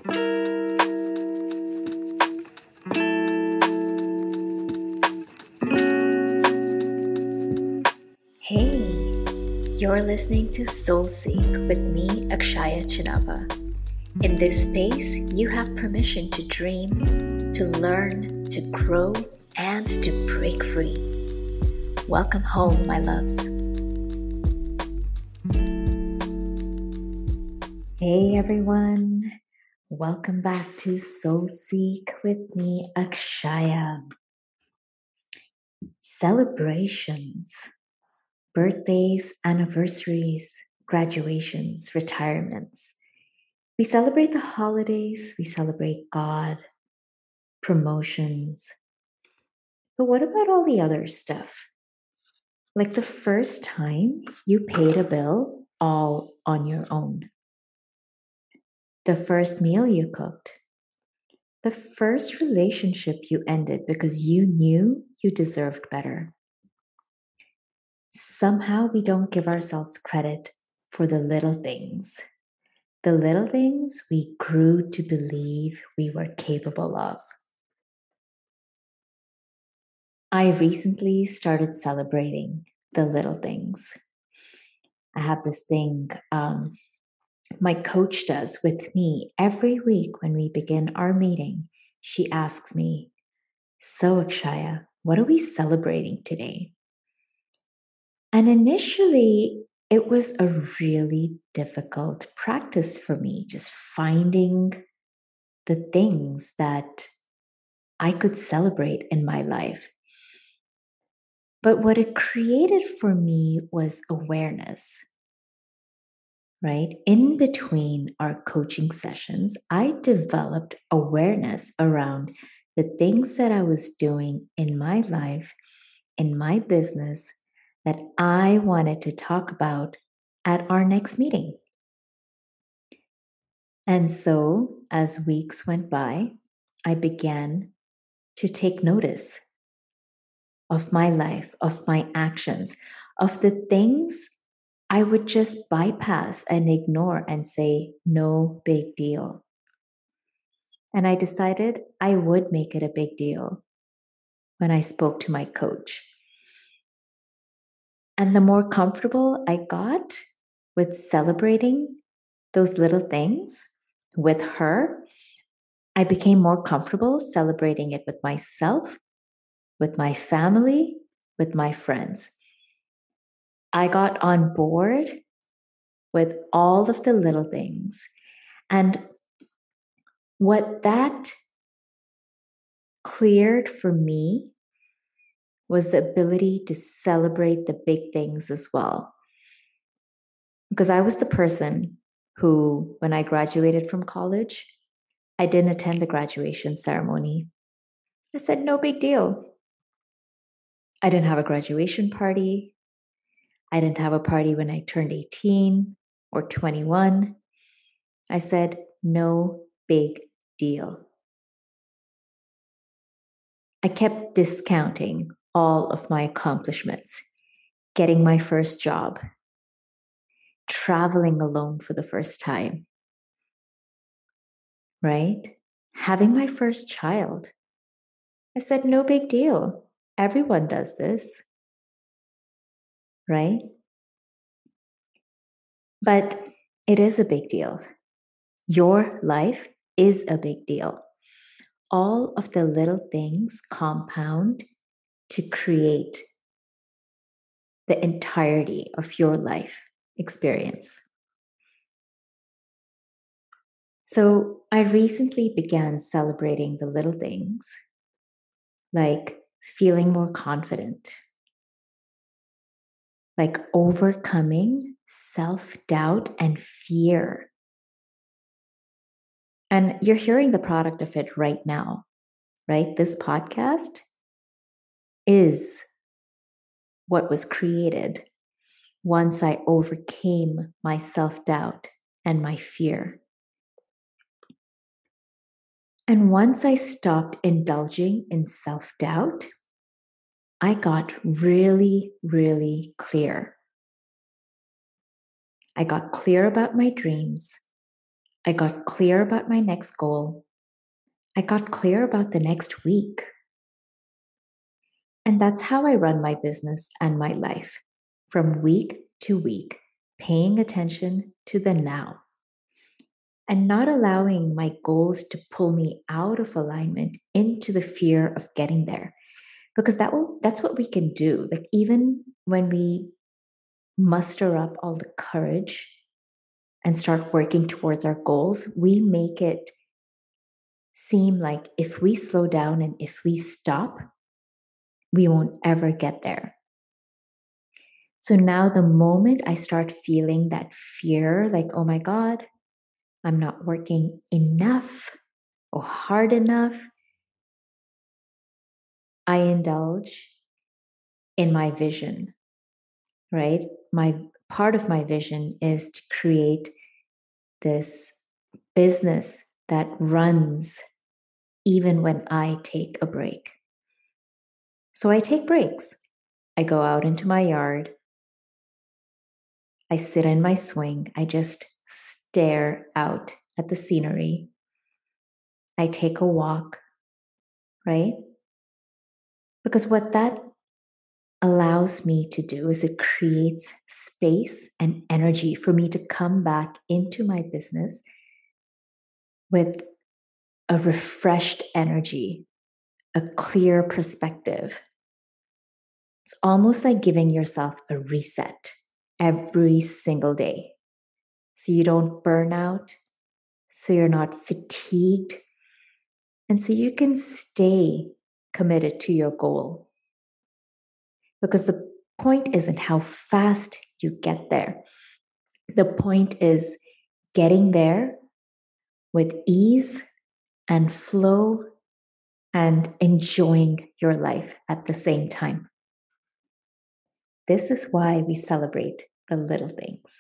Hey, you're listening to Soul Seek with me, Akshaya Chinapa. In this space, you have permission to dream, to learn, to grow, and to break free. Welcome home, my loves. Hey, everyone. Welcome back to Soul Seek with me, Akshaya. Celebrations. Birthdays, anniversaries, graduations, retirements. We celebrate the holidays, we celebrate God, promotions. But what about all the other stuff? Like the first time you paid a bill all on your own, the first meal you cooked, the first relationship you ended because you knew you deserved better. Somehow we don't give ourselves credit for the little things we grew to believe we were capable of. I recently started celebrating the little things. I have this thing my coach does with me every week when we begin our meeting. She asks me, "So, Akshaya, what are we celebrating today?" And initially, it was a really difficult practice for me, just finding the things that I could celebrate in my life. But what it created for me was awareness, right? In between our coaching sessions, I developed awareness around the things that I was doing in my life, in my business, that I wanted to talk about at our next meeting. And so, as weeks went by, I began to take notice of my life, of my actions, of the things I would just bypass and ignore and say, no big deal. And I decided I would make it a big deal when I spoke to my coach. And the more comfortable I got with celebrating those little things with her, I became more comfortable celebrating it with myself, with my family, with my friends. I got on board with all of the little things. And what that cleared for me was the ability to celebrate the big things as well. Because I was the person who, when I graduated from college, I didn't attend the graduation ceremony. I said, no big deal. I didn't have a graduation party. I didn't have a party when I turned 18 or 21. I said, no big deal. I kept discounting all of my accomplishments, getting my first job, traveling alone for the first time, right? Having my first child. I said, no big deal. Everyone does this, right? But it is a big deal. Your life is a big deal. All of the little things compound to create the entirety of your life experience. So I recently began celebrating the little things, like feeling more confident, like overcoming self-doubt and fear. And you're hearing the product of it right now, right? This podcast is what was created once I overcame my self-doubt and my fear. And once I stopped indulging in self-doubt, I got really, really clear. I got clear about my dreams. I got clear about my next goal. I got clear about the next week. And that's how I run my business and my life, from week to week, paying attention to the now and not allowing my goals to pull me out of alignment into the fear of getting there. Because that's what we can do. Like, even when we muster up all the courage and start working towards our goals, we make it seem like if we slow down and if we stop, we won't ever get there. So now, the moment I start feeling that fear, like, oh my God, I'm not working enough or hard enough, I indulge in my vision, right? My part of my vision is to create this business that runs even when I take a break. So I take breaks. I go out into my yard. I sit in my swing. I just stare out at the scenery. I take a walk, right? Because what that allows me to do is it creates space and energy for me to come back into my business with a refreshed energy, a clear perspective. It's almost like giving yourself a reset every single day so you don't burn out, so you're not fatigued, and so you can stay committed to your goal. Because the point isn't how fast you get there. The point is getting there with ease and flow and enjoying your life at the same time. This is why we celebrate the little things.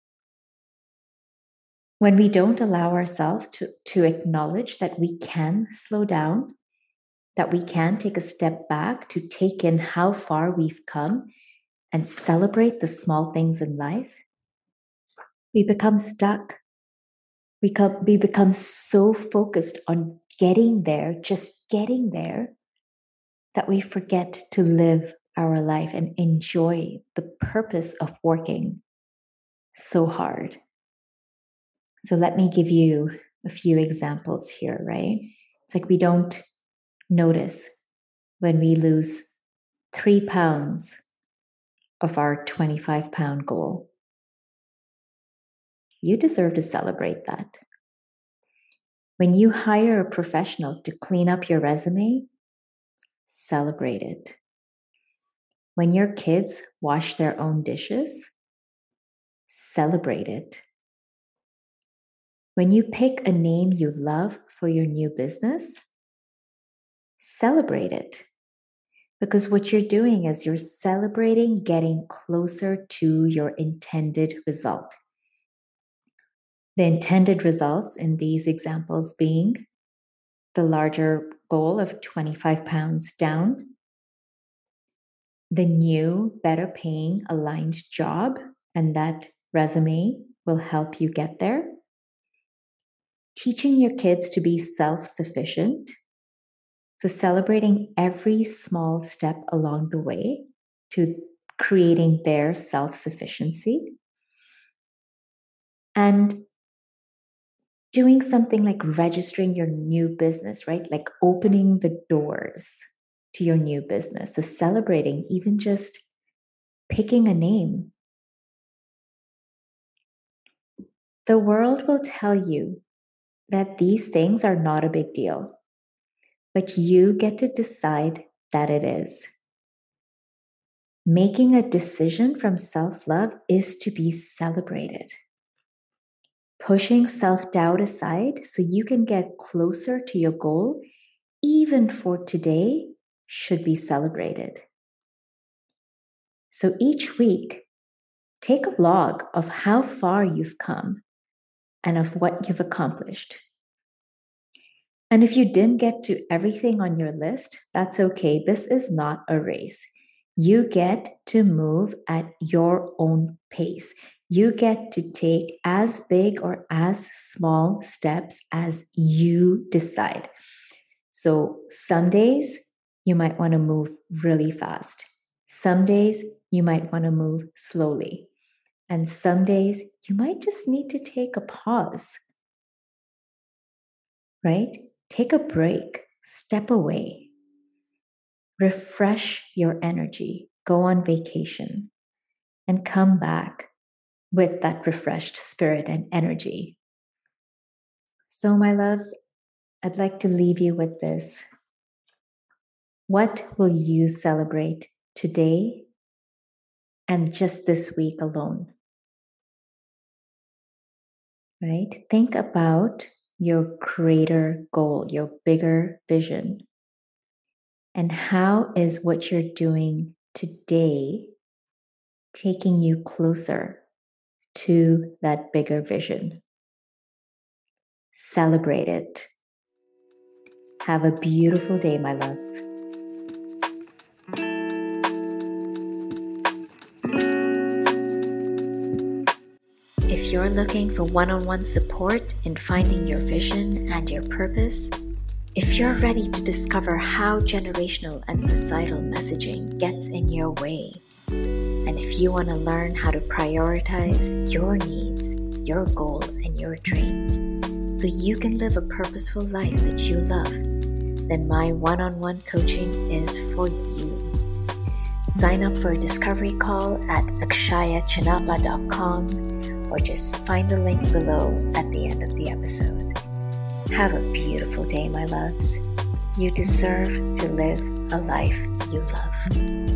When we don't allow ourselves to acknowledge that we can slow down, that we can take a step back to take in how far we've come and celebrate the small things in life, we become stuck. We become so focused on getting there, just getting there, that we forget to live our life and enjoy the purpose of working so hard. So let me give you a few examples here, right? It's like we don't notice when we lose 3 pounds of our 25-pound goal. You deserve to celebrate that. When you hire a professional to clean up your resume, celebrate it. When your kids wash their own dishes, celebrate it. When you pick a name you love for your new business, celebrate it. Because what you're doing is you're celebrating getting closer to your intended result. The intended results in these examples being the larger goal of 25 pounds down, the new, better paying, aligned job, and that resume will help you get there. Teaching your kids to be self-sufficient. So celebrating every small step along the way to creating their self-sufficiency. And doing something like registering your new business, right? Like opening the doors to your new business. So celebrating even just picking a name. The world will tell you that these things are not a big deal, but you get to decide that it is. Making a decision from self-love is to be celebrated. Pushing self-doubt aside so you can get closer to your goal, even for today, should be celebrated. So each week, take a log of how far you've come and of what you've accomplished. And if you didn't get to everything on your list, that's okay. This is not a race. You get to move at your own pace. You get to take as big or as small steps as you decide. So some days you might want to move really fast. Some days you might want to move slowly. And some days you might just need to take a pause, right? Take a break, step away, refresh your energy, go on vacation, and come back with that refreshed spirit and energy. So, my loves, I'd like to leave you with this. What will you celebrate today and just this week alone? Right? Think about your greater goal, your bigger vision. And how is what you're doing today taking you closer to that bigger vision? Celebrate it. Have a beautiful day, my loves. If you're looking for one-on-one support in finding your vision and your purpose, if you're ready to discover how generational and societal messaging gets in your way, and if you want to learn how to prioritize your needs, your goals, and your dreams so you can live a purposeful life that you love, then my one-on-one coaching is for you. Sign up for a discovery call at akshayachinapa.com or just find the link below at the end of the episode. Have a beautiful day, my loves. You deserve to live a life you love.